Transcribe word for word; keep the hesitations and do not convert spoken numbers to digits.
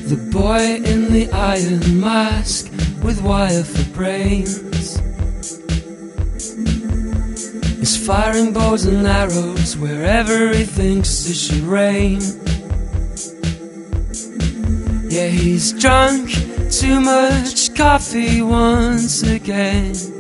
The boy in the iron mask with wire for brains is firing bows and arrows wherever he thinks it should rain. Yeah, he's drunk too much coffee once again.